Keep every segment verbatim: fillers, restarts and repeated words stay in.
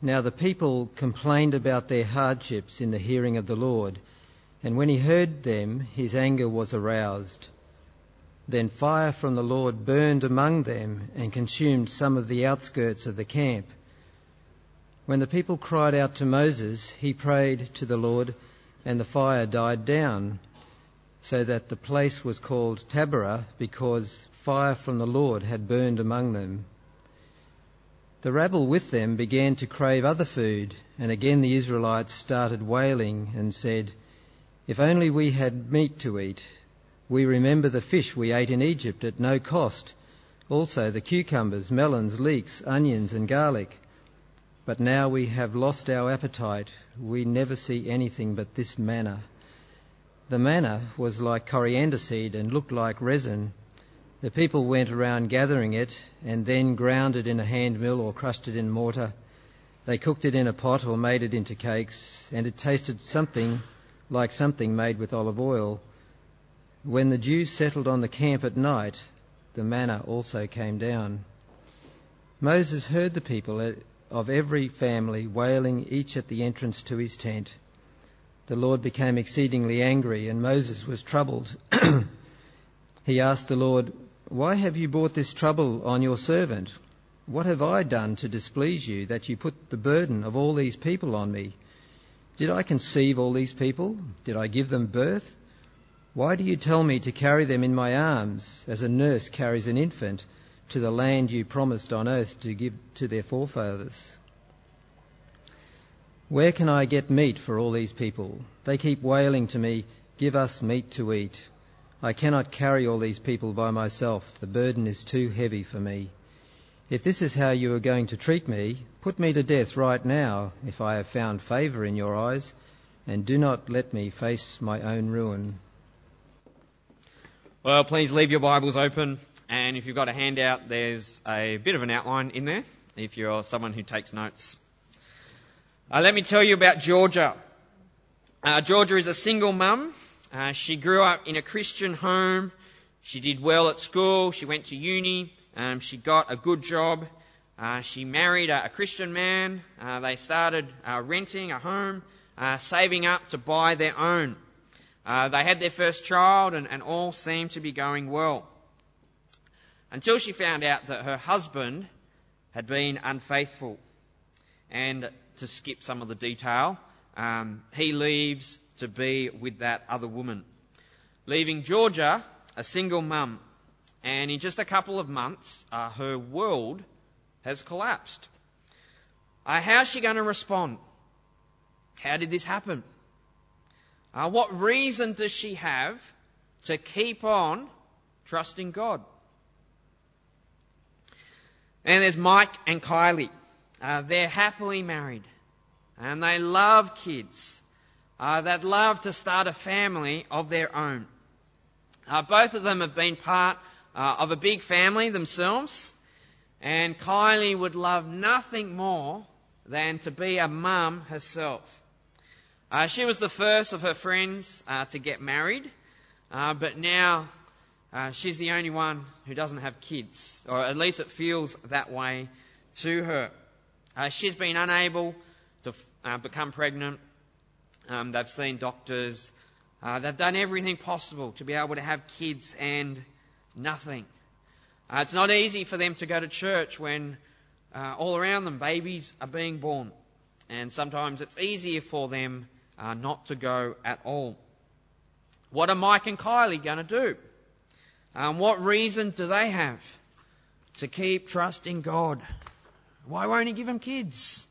Now the people complained about their hardships in the hearing of the Lord, and when he heard them, his anger was aroused. Then fire from the Lord burned among them and consumed some of the outskirts of the camp. When the people cried out to Moses, he prayed to the Lord, and the fire died down, so that the place was called Taberah, because fire from the Lord had burned among them. The rabble with them began to crave other food, and again the Israelites started wailing and said, "If only we had meat to eat. We remember the fish we ate in Egypt at no cost, also the cucumbers, melons, leeks, onions and garlic. But now we have lost our appetite. We never see anything but this manna." The manna was like coriander seed and looked like resin. The people went around gathering it and then ground it in a hand mill or crushed it in mortar. They cooked it in a pot or made it into cakes, and it tasted something like something made with olive oil. When the dew settled on the camp at night, the manna also came down. Moses heard the people of every family wailing, each at the entrance to his tent. The Lord became exceedingly angry, and Moses was troubled. He asked the Lord, "Why have you brought this trouble on your servant? What have I done to displease you, that you put the burden of all these people on me? Did I conceive all these people? Did I give them birth? Why do you tell me to carry them in my arms, as a nurse carries an infant, to the land you promised on oath to give to their forefathers? Where can I get meat for all these people? They keep wailing to me, 'Give us meat to eat.' I cannot carry all these people by myself. The burden is too heavy for me. If this is how you are going to treat me, put me to death right now, if I have found favour in your eyes, and do not let me face my own ruin." Well, please leave your Bibles open, and if you've got a handout, there's a bit of an outline in there, if you're someone who takes notes. Uh, let me tell you about Georgia. Uh, Georgia is a single mum. Uh, she grew up in a Christian home. She did well at school. She went to uni. Um, she got a good job. Uh, she married a, a Christian man. Uh, they started uh, renting a home, uh, saving up to buy their own. Uh, they had their first child, and, and all seemed to be going well. Until she found out that her husband had been unfaithful. And to skip some of the detail, um, he leaves to be with that other woman, leaving Georgia a single mum. And in just a couple of months, uh, her world has collapsed. Uh, how's she going to respond? How did this happen? Uh, what reason does she have to keep on trusting God? And there's Mike and Kylie. Uh, they're happily married, and they love kids. Uh, they'd love to start a family of their own. Uh, both of them have been part uh, of a big family themselves, and Kylie would love nothing more than to be a mum herself. Uh, she was the first of her friends uh, to get married, uh, but now uh, she's the only one who doesn't have kids, or at least it feels that way to her. Uh, she's been unable to uh, become pregnant. Um, they've seen doctors. Uh, they've done everything possible to be able to have kids, and nothing. Uh, it's not easy for them to go to church when uh, all around them babies are being born, and sometimes it's easier for them Uh, not to go at all. What are Mike and Kylie going to do? Um, what reason do they have to keep trusting God? Why won't he give them kids?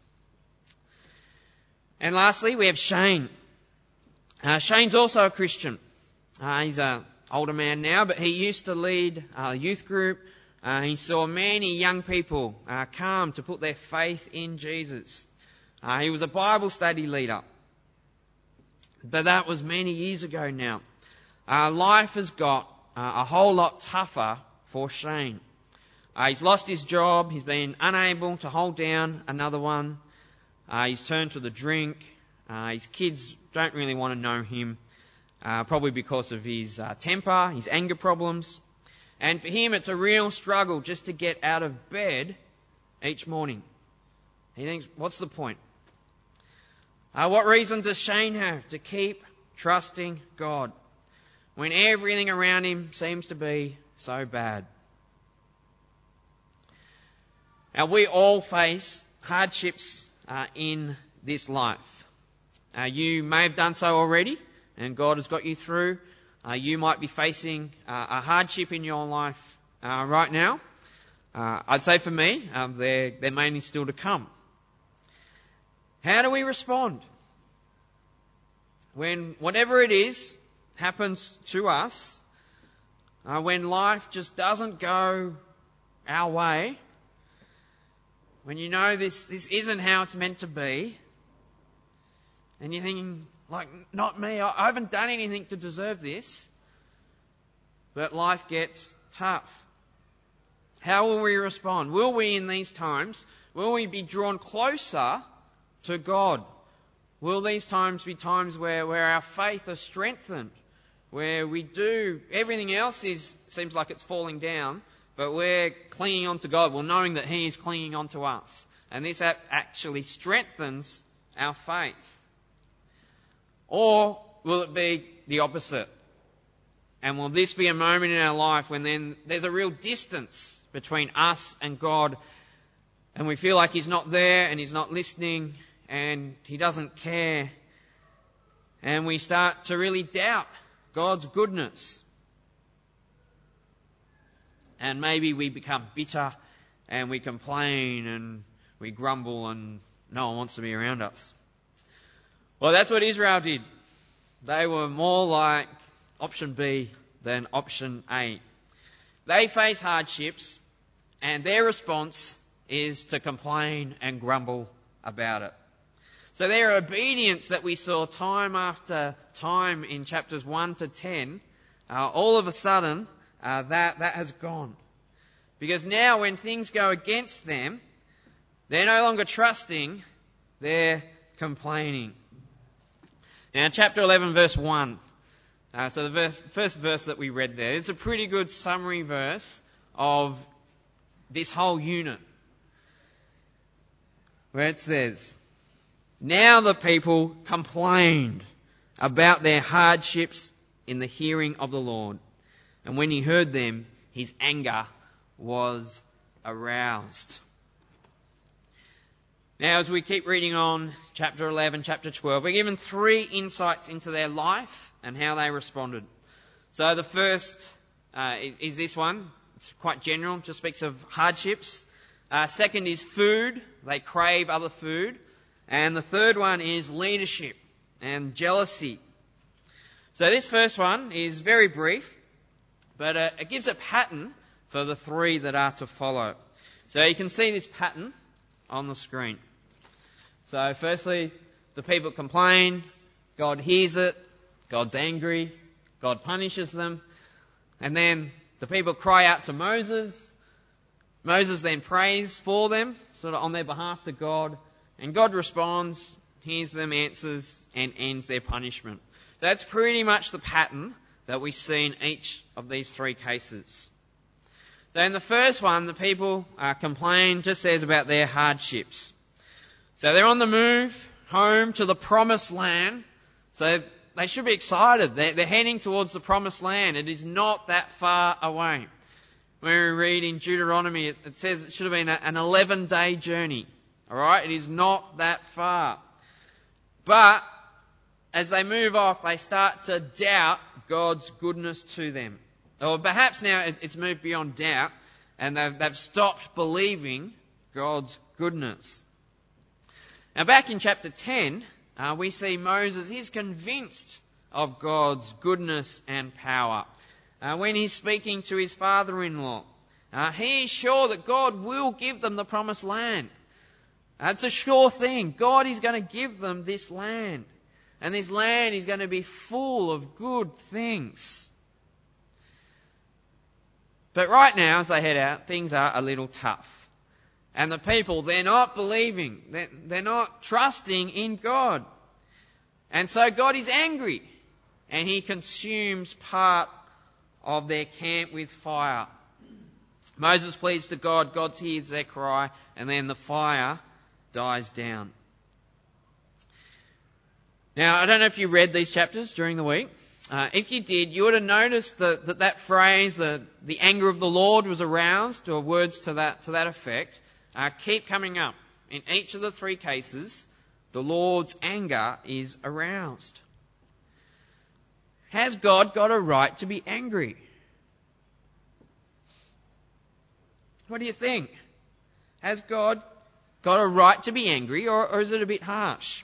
And lastly, we have Shane. Uh, Shane's also a Christian. Uh, he's an older man now, but he used to lead a youth group. Uh, he saw many young people uh, come to put their faith in Jesus. Uh, he was a Bible study leader. But that was many years ago now. Uh, life has got uh, a whole lot tougher for Shane. Uh, he's lost his job. He's been unable to hold down another one. Uh, he's turned to the drink. Uh, his kids don't really want to know him, uh, probably because of his uh, temper, his anger problems. And for him, it's a real struggle just to get out of bed each morning. He thinks, what's the point? Uh, what reason does Shane have to keep trusting God when everything around him seems to be so bad? Now, we all face hardships uh, in this life. Uh, you may have done so already, and God has got you through. Uh, you might be facing uh, a hardship in your life uh, right now. Uh, I'd say for me, um, they're, they're mainly still to come. How do we respond when whatever it is happens to us, uh, when life just doesn't go our way, when you know this, this isn't how it's meant to be, and you're thinking, like, not me, I haven't done anything to deserve this, but life gets tough. How will we respond? Will we, in these times, will we be drawn closer to God? Will these times be times where, where our faith is strengthened, where we do, everything else is seems like it's falling down, but we're clinging on to God, well, knowing that He is clinging on to us. And this actually strengthens our faith. Or will it be the opposite? And will this be a moment in our life when then there's a real distance between us and God, and we feel like He's not there and He's not listening and He doesn't care, and we start to really doubt God's goodness? And maybe we become bitter and we complain and we grumble and no one wants to be around us. Well, that's what Israel did. They were more like option B than option A. They face hardships and their response is to complain and grumble about it. So their obedience that we saw time after time in chapters one to ten, uh, all of a sudden, uh, that, that has gone. Because now when things go against them, they're no longer trusting, they're complaining. Now, chapter eleven, verse one. Uh, so the verse, first verse that we read there, it's a pretty good summary verse of this whole unit. Where it says, "Now the people complained about their hardships in the hearing of the Lord. And when He heard them, His anger was aroused." Now, as we keep reading on, chapter eleven, chapter twelve, we're given three insights into their life and how they responded. So the first uh, is, is this one. It's quite general, just speaks of hardships. Uh, second is food. They crave other food. And the third one is leadership and jealousy. So this first one is very brief, but uh, it gives a pattern for the three that are to follow. So you can see this pattern on the screen. So firstly, the people complain, God hears it, God's angry, God punishes them, and then the people cry out to Moses. Moses then prays for them, sort of on their behalf to God, and God responds, hears them, answers, and ends their punishment. That's pretty much the pattern that we see in each of these three cases. So in the first one, the people uh, complain, just says about their hardships. So they're on the move home to the promised land. So they should be excited. They're, they're heading towards the promised land. It is not that far away. When we read in Deuteronomy, it, it says it should have been a, an eleven-day journey. All right, it is not that far. But as they move off, they start to doubt God's goodness to them. Or perhaps now it's moved beyond doubt and they've, they've stopped believing God's goodness. Now back in chapter ten, uh, we see Moses, he's convinced of God's goodness and power. Uh, when he's speaking to his father-in-law, uh, he is sure that God will give them the promised land. Uh, it's a sure thing. God is going to give them this land. And this land is going to be full of good things. But right now, as they head out, things are a little tough. And the people, they're not believing. They're, they're not trusting in God. And so God is angry. And He consumes part of their camp with fire. Moses pleads to God. God hears their cry. And then the fire dies down. Now, I don't know if you read these chapters during the week. Uh, if you did, you would have noticed that that, that phrase, the, the anger of the Lord was aroused, or words to that, to that effect, uh, keep coming up. In each of the three cases, the Lord's anger is aroused. Has God got a right to be angry? What do you think? Has God got a right to be angry, or, or is it a bit harsh?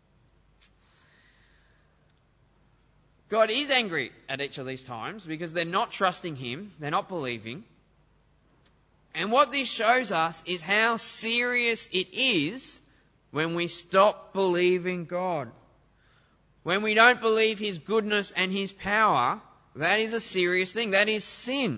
God is angry at each of these times because they're not trusting Him, they're not believing. And what this shows us is how serious it is when we stop believing God. When we don't believe His goodness and His power, that is a serious thing. That is sin.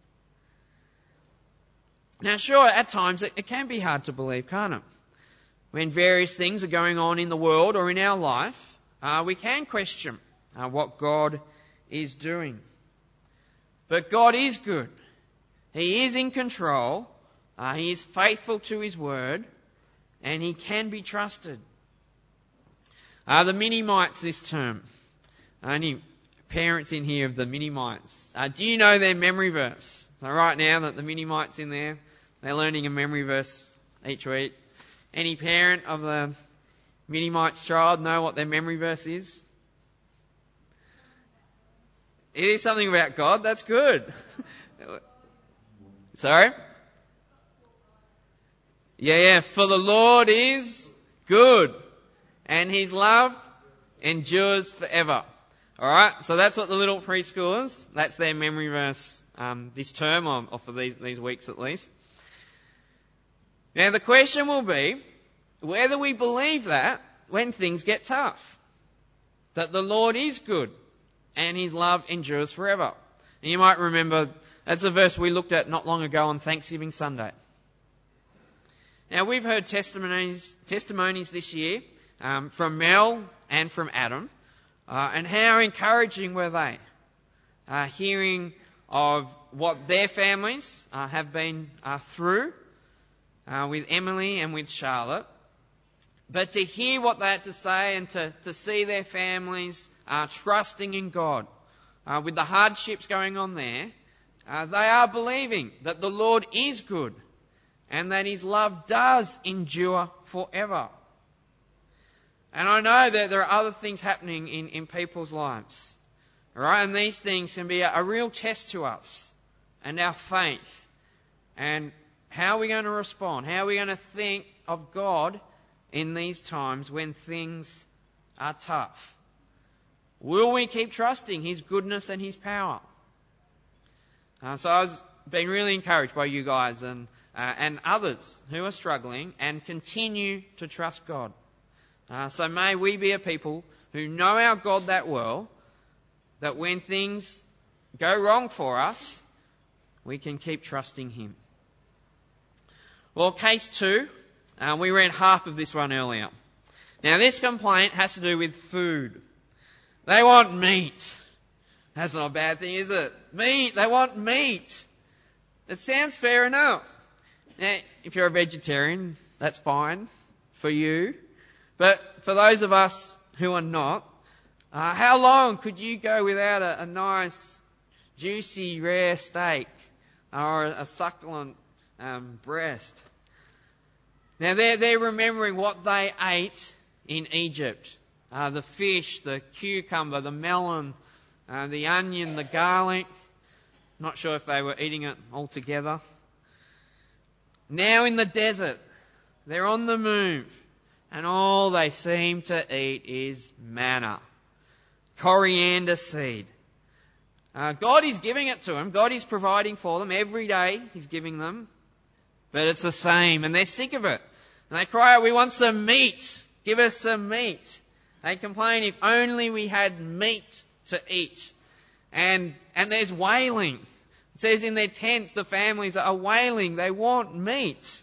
Now, sure, at times it, it can be hard to believe, can't it? When various things are going on in the world or in our life, uh, we can question uh, what God is doing. But God is good. He is in control. Uh, he is faithful to His word, and He can be trusted. Uh, the mini-mites this term. Any parents in here of the mini-mites? Uh, do you know their memory verse? So right now that the mini-mites in there, they're learning a memory verse each week. Any parent of the mini-mites child know what their memory verse is? It is something about God. That's good. Sorry? Yeah, yeah. For the Lord is good, and His love endures forever. All right. So that's what the little preschoolers, that's their memory verse um, this term, or, or for these these weeks at least. Now the question will be whether we believe that when things get tough, that the Lord is good and His love endures forever. And you might remember that's a verse we looked at not long ago on Thanksgiving Sunday. Now we've heard testimonies testimonies this year um, from Mel and from Adam, uh, and how encouraging were they, uh, hearing of what their families uh, have been uh, through uh, with Emily and with Charlotte. But to hear what they had to say and to, to see their families uh, trusting in God, uh, with the hardships going on there, uh, they are believing that the Lord is good and that His love does endure forever. And I know that there are other things happening in, in people's lives. All right? And these things can be a, a real test to us and our faith. And how are we going to respond? How are we going to think of God in these times when things are tough? Will we keep trusting His goodness and His power? Uh, so I was being really encouraged by you guys and uh, and others who are struggling and continue to trust God. Uh, so may we be a people who know our God that well, that when things go wrong for us, we can keep trusting Him. Well, case two, uh, we read half of this one earlier. Now this complaint has to do with food. They want meat. That's not a bad thing, is it? Meat. They want meat. It sounds fair enough. Now, if you're a vegetarian, that's fine for you. But for those of us who are not, uh, how long could you go without a, a nice, juicy, rare steak or a, a succulent um, breast? Now they're, they're remembering what they ate in Egypt. Uh, the fish, the cucumber, the melon, uh, the onion, the garlic. Not sure if they were eating it all together. Now in the desert, they're on the move, and all they seem to eat is manna, coriander seed. Uh, God is giving it to them. God is providing for them every day. He's giving them, but it's the same, and they're sick of it. And they cry out, "We want some meat. Give us some meat." They complain, "If only we had meat to eat." And and there's wailing. It says in their tents, the families are wailing. They want meat.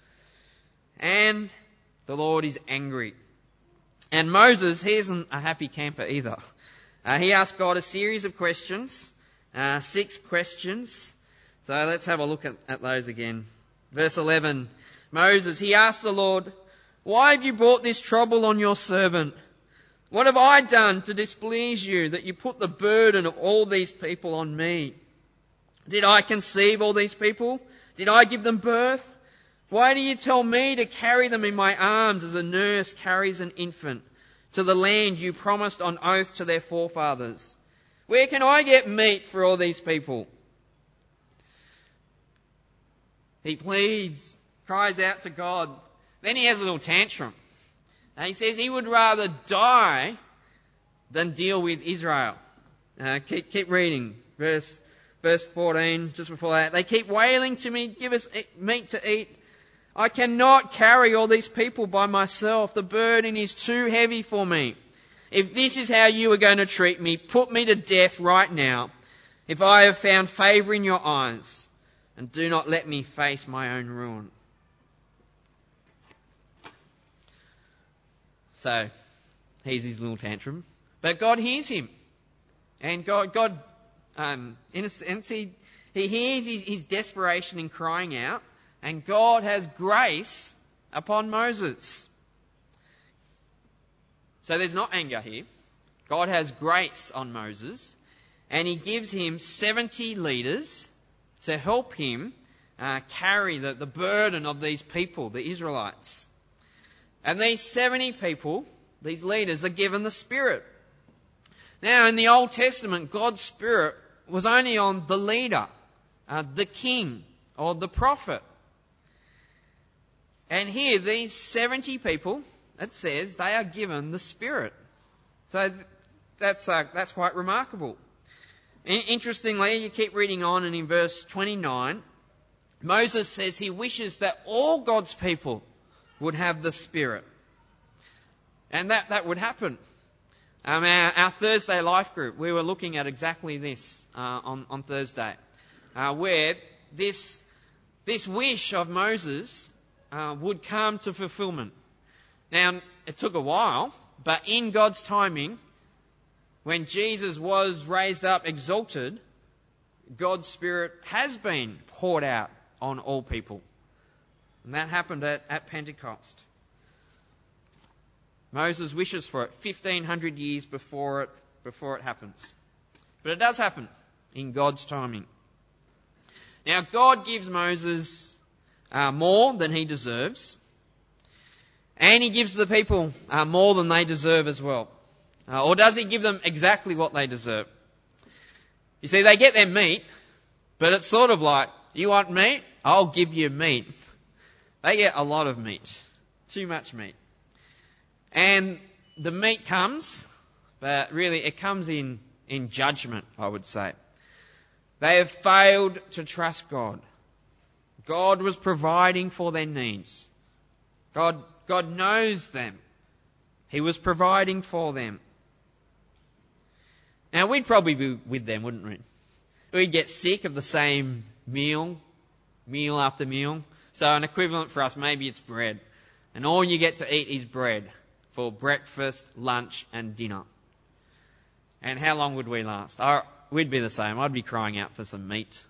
And the Lord is angry. And Moses, he isn't a happy camper either. Uh, he asked God a series of questions, uh, six questions. So let's have a look at, at those again. Verse eleven, Moses, he asked the Lord, Why have you brought this trouble on your servant? What have I done to displease you that you put the burden of all these people on me? Did I conceive all these people? Did I give them birth? Why do you tell me to carry them in my arms as a nurse carries an infant to the land you promised on oath to their forefathers? Where can I get meat for all these people? He pleads, cries out to God. Then he has a little tantrum. And he says he would rather die than deal with Israel. Uh, keep, keep reading. Verse, verse fourteen, just before that. They keep wailing to me, give us meat to eat. I cannot carry all these people by myself. The burden is too heavy for me. If this is how you are going to treat me, put me to death right now, if I have found favour in your eyes, and do not let me face my own ruin. So, he's his little tantrum. But God hears him. And God, God um, in a sense, he, he hears his, his desperation in crying out. And God has grace upon Moses. So there's not anger here. God has grace on Moses. And he gives him seventy leaders to help him uh, carry the, the burden of these people, the Israelites. And these seventy people, these leaders, are given the Spirit. Now, in the Old Testament, God's Spirit was only on the leader, uh, the king, or the prophet. And here, these seventy people, it says, they are given the Spirit. So that's uh, that's quite remarkable. Interestingly, you keep reading on, and in verse twenty-nine, Moses says he wishes that all God's people would have the Spirit. And that, that would happen. Um, our, our Thursday life group, we were looking at exactly this uh, on, on Thursday, uh, where this, this wish of Moses uh, would come to fulfillment. Now, it took a while, but in God's timing, when Jesus was raised up, exalted, God's Spirit has been poured out on all people. And that happened at, at Pentecost. Moses wishes for it fifteen hundred years before it, before it happens. But it does happen in God's timing. Now, God gives Moses uh, more than he deserves. And he gives the people uh, more than they deserve as well. Uh, or does he give them exactly what they deserve? You see, they get their meat, but it's sort of like, you want meat? I'll give you meat. They get a lot of meat. Too much meat. And the meat comes, but really it comes in, in judgment, I would say. They have failed to trust God. God was providing for their needs. God, God knows them. He was providing for them. Now, we'd probably be with them, wouldn't we? We'd get sick of the same meal, meal after meal. So an equivalent for us, maybe it's bread. And all you get to eat is bread for breakfast, lunch and dinner. And how long would we last? Oh, we'd be the same. I'd be crying out for some meat.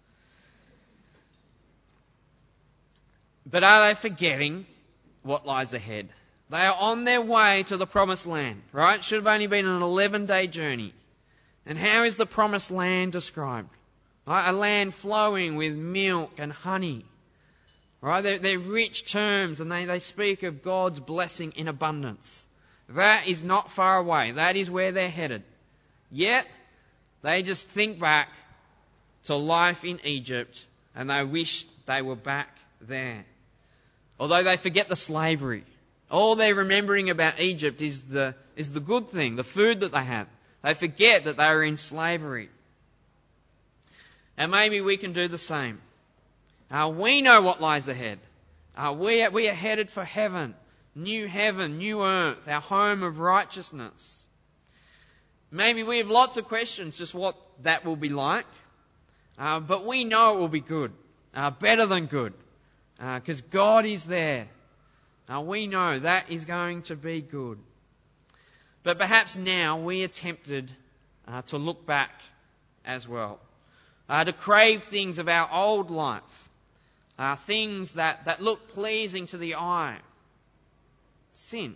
But are they forgetting what lies ahead? They are on their way to the promised land, right? It should have only been an eleven-day journey. And how is the promised land described? Right? A land flowing with milk and honey. Right? They're, they're rich terms, and they, they speak of God's blessing in abundance. That is not far away. That is where they're headed. Yet, they just think back to life in Egypt, and they wish they were back there. Although they forget the slavery. All they're remembering about Egypt is the, is the good thing, the food that they have. They forget that they were in slavery. And maybe we can do the same. Uh, we know what lies ahead. Uh, we, are, we are headed for heaven. New heaven, new earth, our home of righteousness. Maybe we have lots of questions just what that will be like. Uh, but we know it will be good. Uh, better than good. Because uh, God is there. Uh, we know that is going to be good. But perhaps now we are tempted uh, to look back as well. Uh, to crave things of our old life. Uh, things that, that look pleasing to the eye. sin.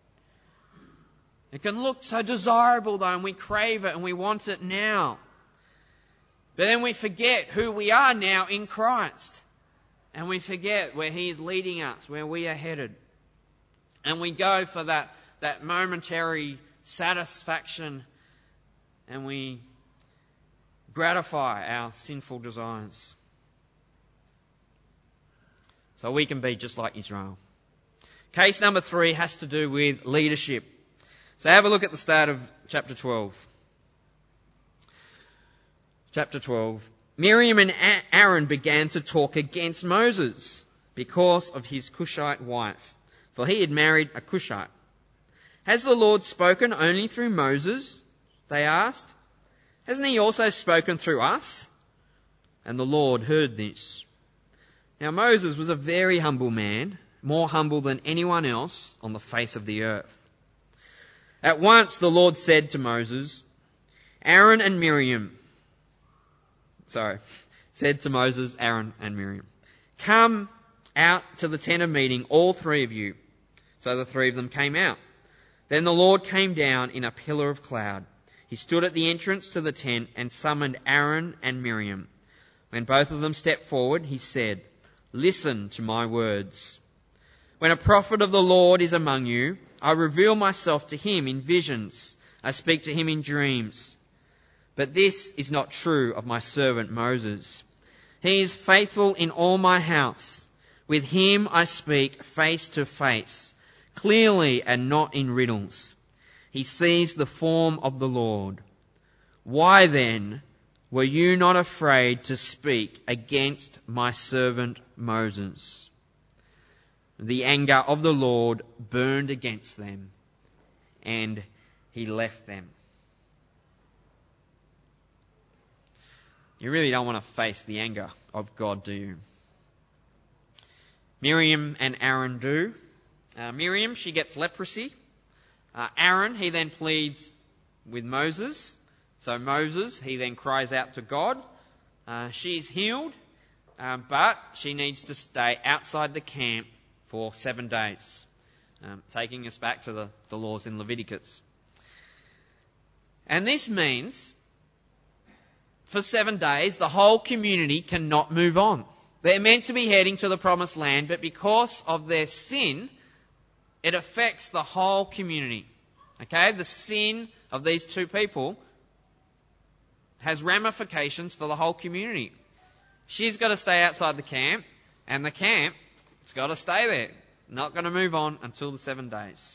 It can look so desirable though, and we crave it and we want it now. But then we forget who we are now in Christ. And we forget where He is leading us, where we are headed. And we go for that, that momentary satisfaction, and we gratify our sinful desires. So we can be just like Israel. Case number three has to do with leadership. So have a look at the start of chapter twelve. Chapter twelve. Miriam and Aaron began to talk against Moses because of his Cushite wife, for he had married a Cushite. Has the Lord spoken only through Moses? They asked. Hasn't He also spoken through us? And the Lord heard this. Now Moses was a very humble man, more humble than anyone else on the face of the earth. At once the Lord said to Moses, Aaron and Miriam, sorry, said to Moses, Aaron and Miriam, come out to the tent of meeting, all three of you. So the three of them came out. Then the Lord came down in a pillar of cloud. He stood at the entrance to the tent and summoned Aaron and Miriam. When both of them stepped forward, He said, listen to my words. When a prophet of the Lord is among you, I reveal myself to him in visions. I speak to him in dreams. But this is not true of my servant Moses. He is faithful in all my house. With him I speak face to face, clearly and not in riddles. He sees the form of the Lord. Why then were you not afraid to speak against my servant Moses? The anger of the Lord burned against them, and He left them. You really don't want to face the anger of God, do you? Miriam and Aaron do. Uh, Miriam, she gets leprosy. Uh, Aaron, he then pleads with Moses. So Moses, he then cries out to God. Uh, she's healed, um, but she needs to stay outside the camp for seven days, um, taking us back to the, the laws in Leviticus. And this means for seven days the whole community cannot move on. They're meant to be heading to the promised land, but because of their sin, it affects the whole community. Okay? The sin of these two people has ramifications for the whole community. She's got to stay outside the camp, and the camp has got to stay there. Not going to move on until the seven days.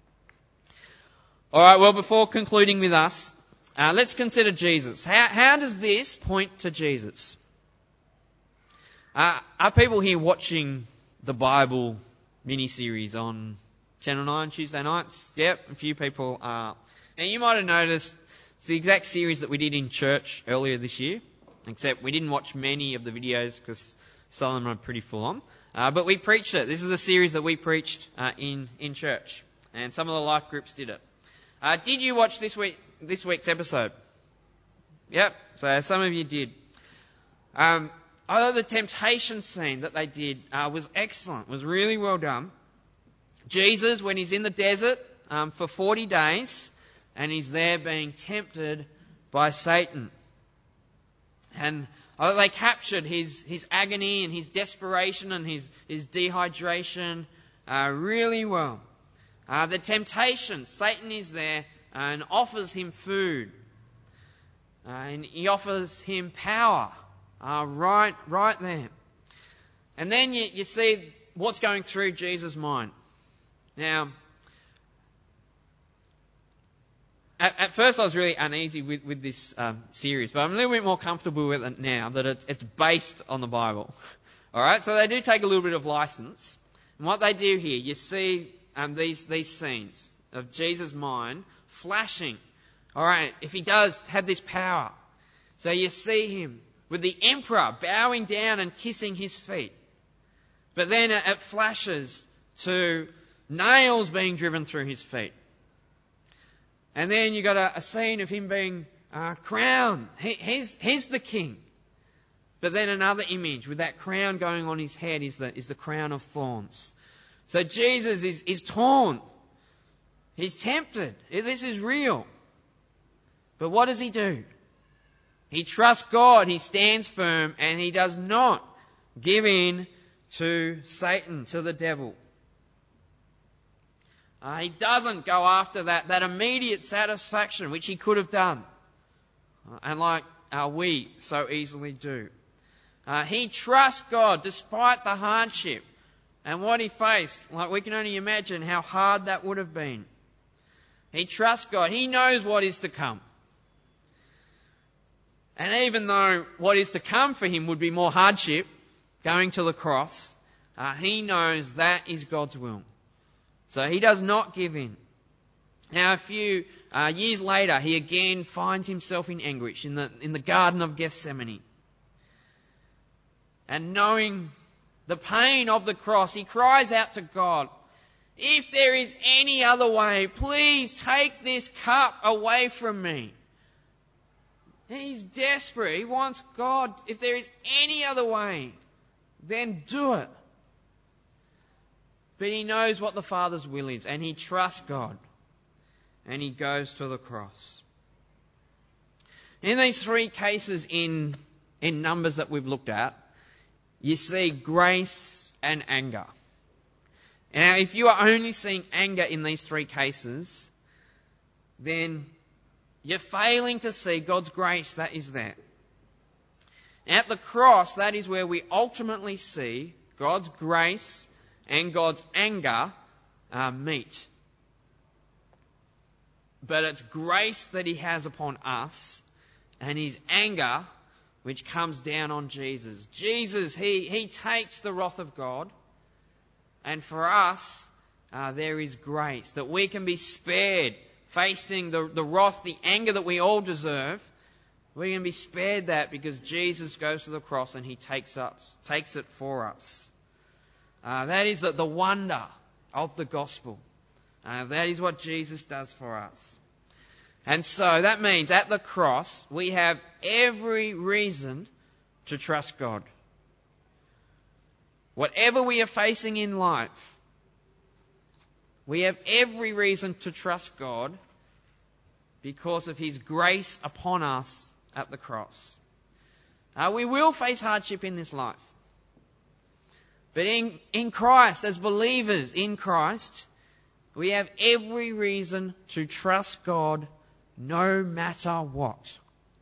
All right, well, before concluding with us, uh, let's consider Jesus. How, how does this point to Jesus? Uh, are people here watching the Bible mini-series on Channel nine Tuesday nights? Yep, a few people are. Now, you might have noticed it's the exact series that we did in church earlier this year, except we didn't watch many of the videos because some of them are pretty full on. Uh, but we preached it. This is a series that we preached uh, in, in church, and some of the life groups did it. Uh, did you watch this week this week's episode? Yep, so some of you did. Um, although the temptation scene that they did uh, was excellent, was really well done. Jesus, when he's in the desert um, for forty days, and he's there being tempted by Satan. And although they captured his, his agony and his desperation and his, his dehydration uh, really well. Uh, the temptation, Satan is there and offers him food. Uh, and he offers him power uh, right, right there. And then you, you see what's going through Jesus' mind. Now, At, at first I was really uneasy with, with this um, series, but I'm a little bit more comfortable with it now that it's, it's based on the Bible. Alright, so they do take a little bit of license. And what they do here, you see um, these, these scenes of Jesus' mind flashing. Alright, if he does have this power. So you see him with the emperor bowing down and kissing his feet. But then it, it flashes to nails being driven through his feet. And then you got a, a scene of him being uh, crowned. He, he's, he's the king. But then another image with that crown going on his head is the, is the crown of thorns. So Jesus is, is torn. He's tempted. This is real. But what does he do? He trusts God, he stands firm, and he does not give in to Satan, to the devil. Uh, he doesn't go after that, that immediate satisfaction, which he could have done. Uh, and like uh, we so easily do. Uh, he trusts God despite the hardship and what he faced. Like we can only imagine how hard that would have been. He trusts God. He knows what is to come. And even though what is to come for him would be more hardship, going to the cross, uh, he knows that is God's will. So he does not give in. Now a few uh, years later, he again finds himself in anguish in the, in the Garden of Gethsemane. And knowing the pain of the cross, he cries out to God, "If there is any other way, please take this cup away from me." He's desperate. He wants God, if there is any other way, then do it. But he knows what the Father's will is, and he trusts God. And he goes to the cross. In these three cases in, in Numbers that we've looked at, you see grace and anger. Now, if you are only seeing anger in these three cases, then you're failing to see God's grace that is there. At the cross, that is where we ultimately see God's grace and God's anger uh, meet. But it's grace that he has upon us and his anger which comes down on Jesus. Jesus, he, he takes the wrath of God, and for us uh, there is grace that we can be spared facing the, the wrath, the anger that we all deserve. We can be spared that because Jesus goes to the cross and he takes us, takes it for us. Uh, that is the, the wonder of the gospel. Uh, that is what Jesus does for us. And so that means at the cross we have every reason to trust God. Whatever we are facing in life, we have every reason to trust God because of his grace upon us at the cross. Uh, we will face hardship in this life. But in, in Christ, as believers in Christ, we have every reason to trust God no matter what.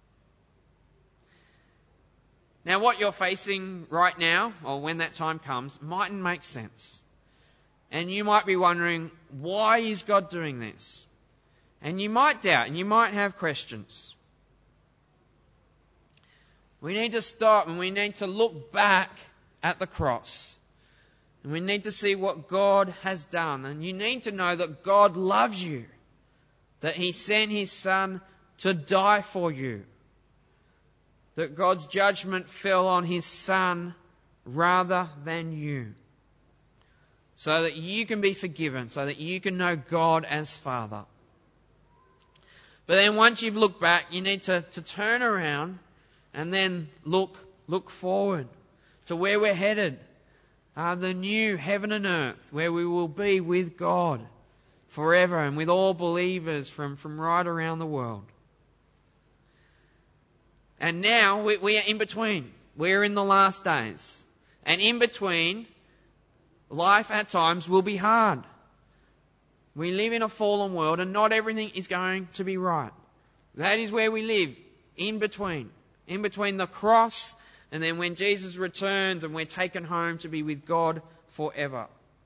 Now, what you're facing right now, or when that time comes, mightn't make sense. And you might be wondering, why is God doing this? And you might doubt, and you might have questions. We need to stop and we need to look back at the cross. And we need to see what God has done. And you need to know that God loves you. That he sent his Son to die for you. That God's judgment fell on his Son rather than you. So that you can be forgiven. So that you can know God as Father. But then once you've looked back, you need to, to turn around and then look, look forward to where we're headed. Uh, the new heaven and earth where we will be with God forever and with all believers from, from right around the world. And now we, we are in between. We're in the last days. And in between, life at times will be hard. We live in a fallen world and not everything is going to be right. That is where we live, in between. In between the cross and then when Jesus returns and we're taken home to be with God forever.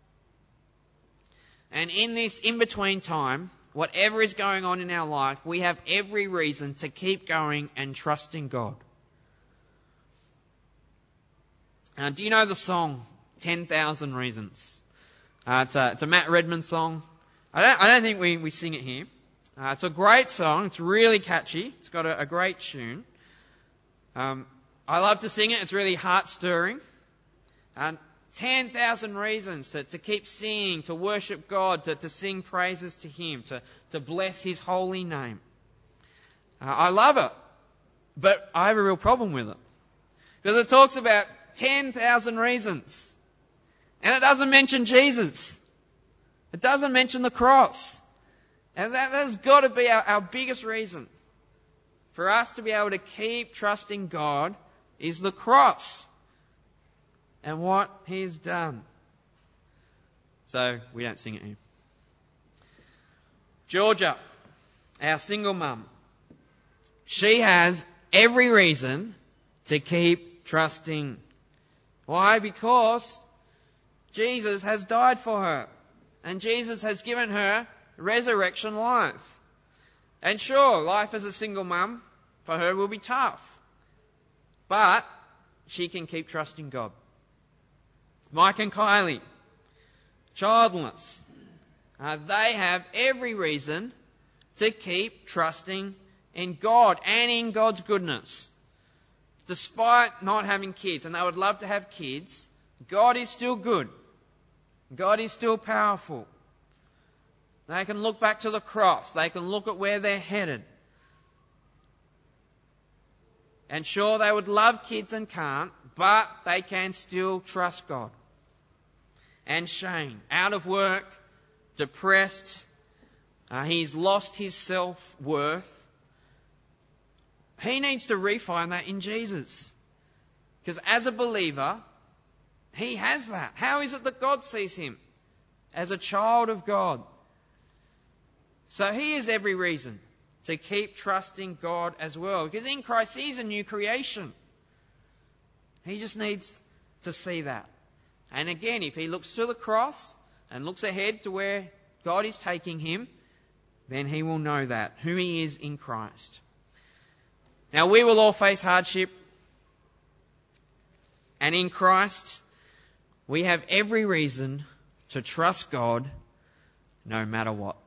And in this in-between time, whatever is going on in our life, we have every reason to keep going and trusting God. Uh, do you know the song, ten thousand Reasons? Uh, it's, a, it's a Matt Redman song. I don't, I don't think we, we sing it here. Uh, it's a great song. It's really catchy. It's got a, a great tune. Um, I love to sing it. It's really heart-stirring. Um, ten thousand reasons to, to keep singing, to worship God, to, to sing praises to him, to, to bless his holy name. Uh, I love it. But I have a real problem with it. Because it talks about ten thousand reasons. And it doesn't mention Jesus. It doesn't mention the cross. And that, that's got to be our, our biggest reason for us to be able to keep trusting God is the cross and what He's done. So we don't sing it here. Georgia, our single mum, she has every reason to keep trusting. Why? Because Jesus has died for her. And Jesus has given her resurrection life. And sure, life as a single mum for her will be tough. But she can keep trusting God. Mike and Kylie, childless. Uh, they have every reason to keep trusting in God and in God's goodness. Despite not having kids, and they would love to have kids, God is still good. God is still powerful. They can look back to the cross. They can look at where they're headed. And sure, they would love kids and can't, but they can still trust God. And Shane, out of work, depressed, uh, he's lost his self-worth. He needs to refine that in Jesus. Because as a believer, he has that. How is it that God sees him? As a child of God. So he has every reason to keep trusting God as well. Because in Christ, he's a new creation. He just needs to see that. And again, if he looks to the cross and looks ahead to where God is taking him, then he will know that, who he is in Christ. Now, we will all face hardship. And in Christ, we have every reason to trust God no matter what.